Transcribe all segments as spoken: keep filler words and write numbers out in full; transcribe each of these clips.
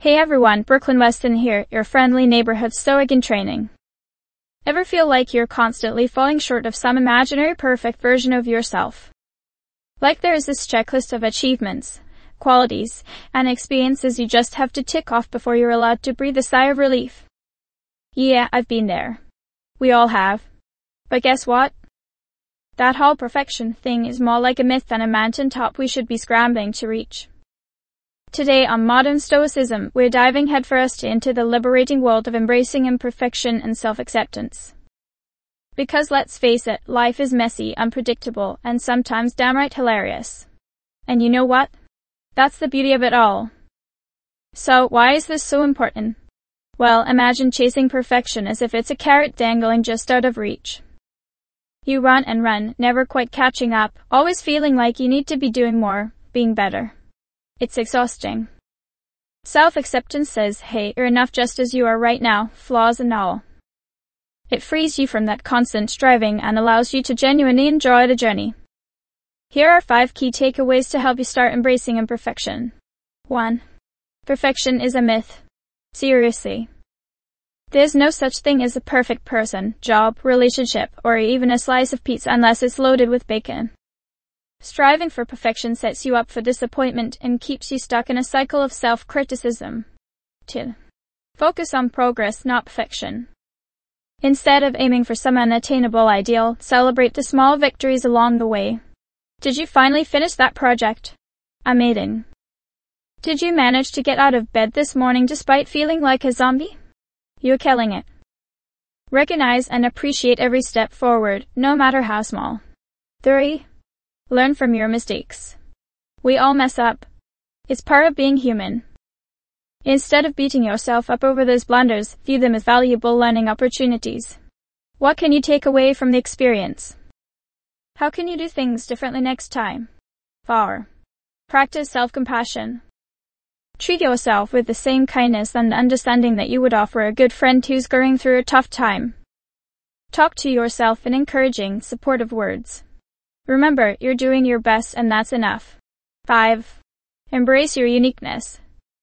Hey everyone, Brooklyn Weston here, your friendly neighborhood stoic in training. Ever feel like you're constantly falling short of some imaginary perfect version of yourself? Like there is this checklist of achievements, qualities, and experiences you just have to tick off before you're allowed to breathe a sigh of relief? Yeah, I've been there. We all have. But guess what? That whole perfection thing is more like a myth than a mountaintop we should be scrambling to reach. Today on Modern Stoicism, we're diving headfirst into the liberating world of embracing imperfection and self-acceptance. Because let's face it, life is messy, unpredictable, and sometimes downright hilarious. And you know what? That's the beauty of it all. So, why is this so important? Well, imagine chasing perfection as if it's a carrot dangling just out of reach. You run and run, never quite catching up, always feeling like you need to be doing more, being better. It's exhausting. Self-acceptance says, hey, you're enough just as you are right now, flaws and all. It frees you from that constant striving and allows you to genuinely enjoy the journey. Here are five key takeaways to help you start embracing imperfection. one. Perfection is a myth. Seriously. There's no such thing as a perfect person, job, relationship, or even a slice of pizza unless it's loaded with bacon. Striving for perfection sets you up for disappointment and keeps you stuck in a cycle of self-criticism. two. Focus on progress, not perfection. Instead of aiming for some unattainable ideal, celebrate the small victories along the way. Did you finally finish that project? Amazing. Did you manage to get out of bed this morning despite feeling like a zombie? You're killing it. Recognize and appreciate every step forward, no matter how small. three. Learn from your mistakes. We all mess up. It's part of being human. Instead of beating yourself up over those blunders, view them as valuable learning opportunities. What can you take away from the experience? How can you do things differently next time? four. Practice self-compassion. Treat yourself with the same kindness and understanding that you would offer a good friend who's going through a tough time. Talk to yourself in encouraging, supportive words. Remember, you're doing your best and that's enough. five. Embrace your uniqueness.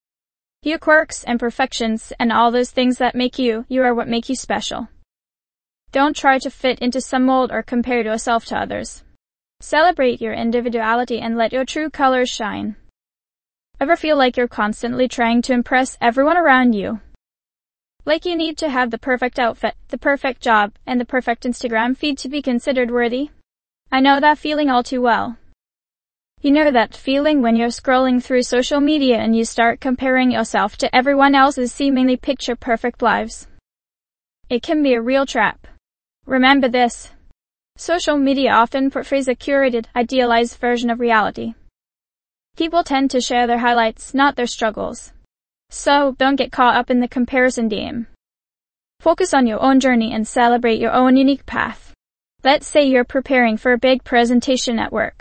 Your quirks, imperfections, and all those things that make you, you are what make you special. Don't try to fit into some mold or compare yourself to others. Celebrate your individuality and let your true colors shine. Ever feel like you're constantly trying to impress everyone around you? Like you need to have the perfect outfit, the perfect job, and the perfect Instagram feed to be considered worthy? I know that feeling all too well. You know that feeling when you're scrolling through social media and you start comparing yourself to everyone else's seemingly picture-perfect lives? It can be a real trap. Remember this. Social media often portrays a curated, idealized version of reality. People tend to share their highlights, not their struggles. So, don't get caught up in the comparison game. Focus on your own journey and celebrate your own unique path. Let's say you're preparing for a big presentation at work.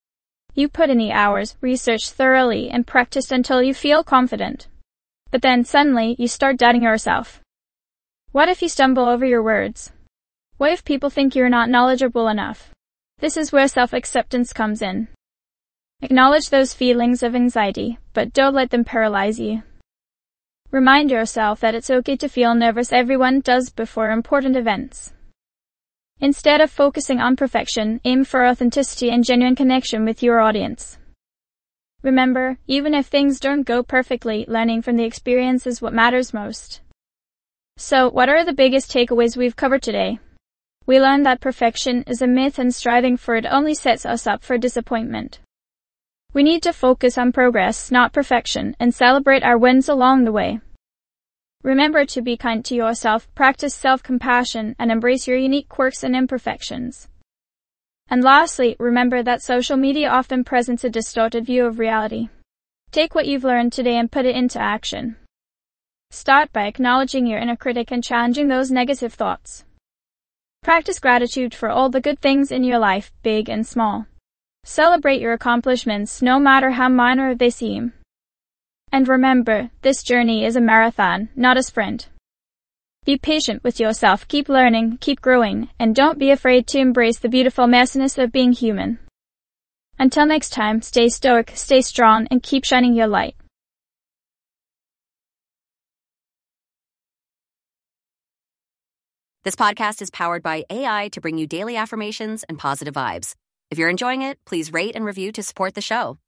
You put in the hours, researched thoroughly, and practiced until you feel confident. But then suddenly, you start doubting yourself. What if you stumble over your words? What if people think you're not knowledgeable enough? This is where self-acceptance comes in. Acknowledge those feelings of anxiety, but don't let them paralyze you. Remind yourself that it's okay to feel nervous. Everyone does before important events. Instead of focusing on perfection, aim for authenticity and genuine connection with your audience. Remember, even if things don't go perfectly, learning from the experience is what matters most. So, what are the biggest takeaways we've covered today? We learned that perfection is a myth and striving for it only sets us up for disappointment. We need to focus on progress, not perfection, and celebrate our wins along the way. Remember to be kind to yourself, practice self-compassion, and embrace your unique quirks and imperfections. And lastly, remember that social media often presents a distorted view of reality. Take what you've learned today and put it into action. Start by acknowledging your inner critic and challenging those negative thoughts. Practice gratitude for all the good things in your life, big and small. Celebrate your accomplishments, no matter how minor they seem. And remember, this journey is a marathon, not a sprint. Be patient with yourself, keep learning, keep growing, and don't be afraid to embrace the beautiful messiness of being human. Until next time, stay stoic, stay strong, and keep shining your light. This podcast is powered by A I to bring you daily affirmations and positive vibes. If you're enjoying it, please rate and review to support the show.